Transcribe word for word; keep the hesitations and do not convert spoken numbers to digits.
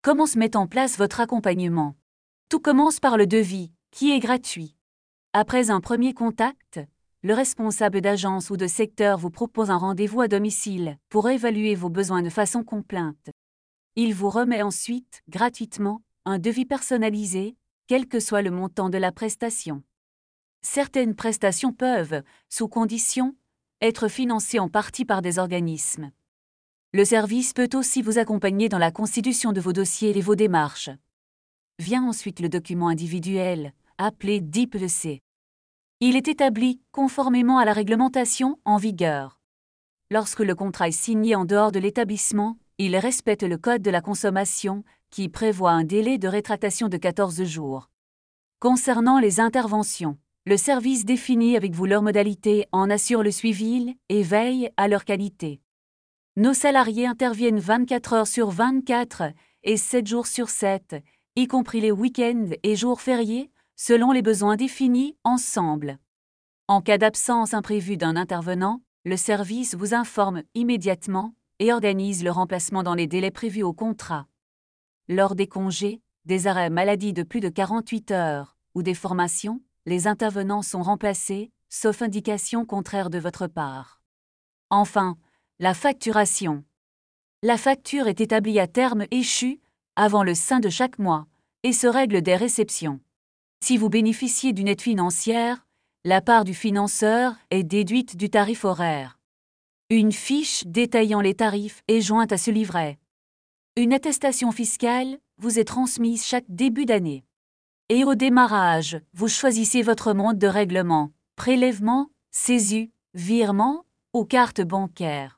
Comment se met en place votre accompagnement? Tout commence par le devis, qui est gratuit. Après un premier contact, le responsable d'agence ou de secteur vous propose un rendez-vous à domicile pour évaluer vos besoins de façon complète. Il vous remet ensuite, gratuitement, un devis personnalisé, quel que soit le montant de la prestation. Certaines prestations peuvent, sous condition, être financées en partie par des organismes. Le service peut aussi vous accompagner dans la constitution de vos dossiers et vos démarches. Vient ensuite le document individuel, appelé D I P E C. Il est établi conformément à la réglementation en vigueur. Lorsque le contrat est signé en dehors de l'établissement, il respecte le Code de la consommation, qui prévoit un délai de rétractation de quatorze jours. Concernant les interventions, le service définit avec vous leurs modalités, en assure le suivi et veille à leur qualité. Nos salariés interviennent vingt-quatre heures sur vingt-quatre et sept jours sur sept, y compris les week-ends et jours fériés, selon les besoins définis ensemble. En cas d'absence imprévue d'un intervenant, le service vous informe immédiatement et organise le remplacement dans les délais prévus au contrat. Lors des congés, des arrêts maladie de plus de quarante-huit heures ou des formations, les intervenants sont remplacés, sauf indication contraire de votre part. Enfin, la facturation. La facture est établie à terme échu, avant le sein de chaque mois, et se règle des réceptions. Si vous bénéficiez d'une aide financière, la part du financeur est déduite du tarif horaire. Une fiche détaillant les tarifs est jointe à ce livret. Une attestation fiscale vous est transmise chaque début d'année. Et au démarrage, vous choisissez votre mode de règlement, prélèvement, saisie, virement ou carte bancaire.